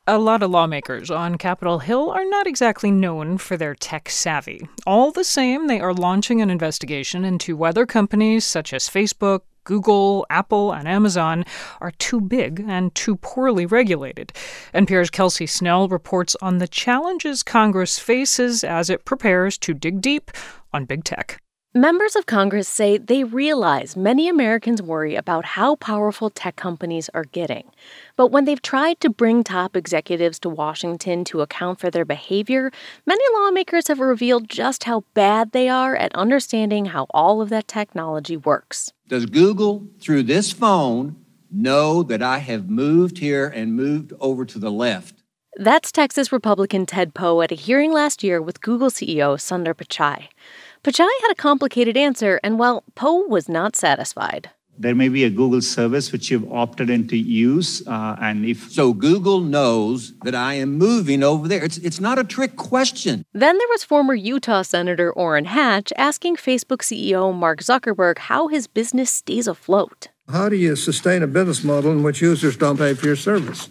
A lot of lawmakers on Capitol Hill are not exactly known for their tech savvy. All the same, they are launching an investigation into whether companies such as Facebook, Google, Apple, and Amazon are too big and too poorly regulated. NPR's Kelsey Snell reports on the challenges Congress faces as it prepares to dig deep on big tech. Members of Congress say they realize many Americans worry about how powerful tech companies are getting. But when they've tried to bring top executives to Washington to account for their behavior, many lawmakers have revealed just how bad they are at understanding how all of that technology works. Does Google, through this phone, know that I have moved here and moved over to the left? That's Texas Republican Ted Poe at a hearing last year with Google CEO Sundar Pichai. Pichai had a complicated answer, and, well, Poe was not satisfied. There may be a Google service which you've opted in to use, So Google knows that I am moving over there. It's not a trick question. Then there was former Utah Senator Orrin Hatch asking Facebook CEO Mark Zuckerberg how his business stays afloat. How do you sustain a business model in which users don't pay for your service?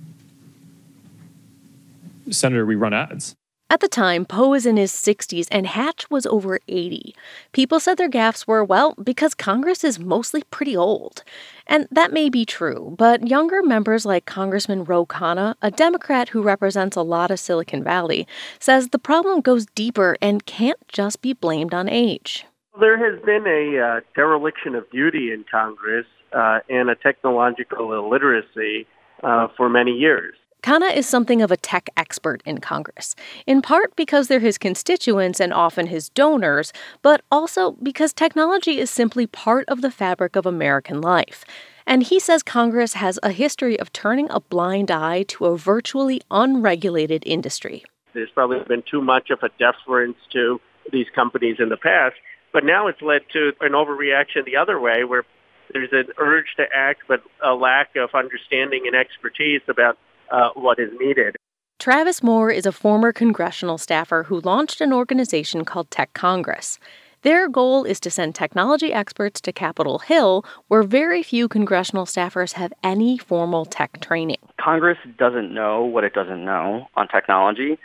Senator, we run ads. At the time, Poe was in his 60s and Hatch was over 80. People said their gaffes were, well, because Congress is mostly pretty old. And that may be true, but younger members like Congressman Ro Khanna, a Democrat who represents a lot of Silicon Valley, says the problem goes deeper and can't just be blamed on age. There has been a dereliction of duty in Congress and a technological illiteracy for many years. Khanna is something of a tech expert in Congress, in part because they're his constituents and often his donors, but also because technology is simply part of the fabric of American life. And he says Congress has a history of turning a blind eye to a virtually unregulated industry. There's probably been too much of a deference to these companies in the past, but now it's led to an overreaction the other way, where there's an urge to act, but a lack of understanding and expertise about what is needed. Travis Moore is a former congressional staffer who launched an organization called Tech Congress. Their goal is to send technology experts to Capitol Hill, where very few congressional staffers have any formal tech training. Congress doesn't know what it doesn't know on technology.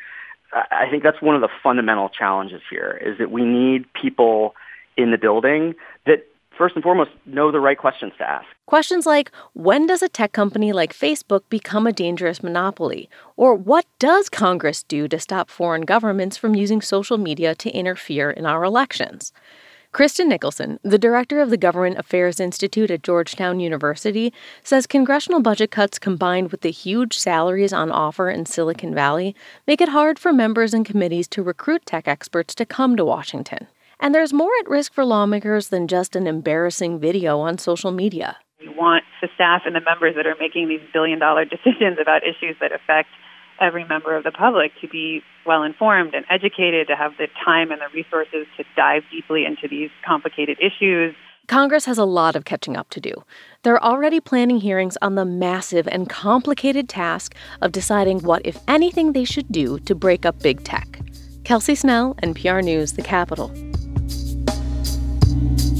I think that's one of the fundamental challenges here, is that we need people in the building that, first and foremost, know the right questions to ask. Questions like, when does a tech company like Facebook become a dangerous monopoly? Or what does Congress do to stop foreign governments from using social media to interfere in our elections? Kristen Nicholson, the director of the Government Affairs Institute at Georgetown University, says congressional budget cuts combined with the huge salaries on offer in Silicon Valley make it hard for members and committees to recruit tech experts to come to Washington. And there's more at risk for lawmakers than just an embarrassing video on social media. We want the staff and the members that are making these billion-dollar decisions about issues that affect every member of the public to be well-informed and educated, to have the time and the resources to dive deeply into these complicated issues. Congress has a lot of catching up to do. They're already planning hearings on the massive and complicated task of deciding what, if anything, they should do to break up big tech. Kelsey Snell, NPR News, The Capitol.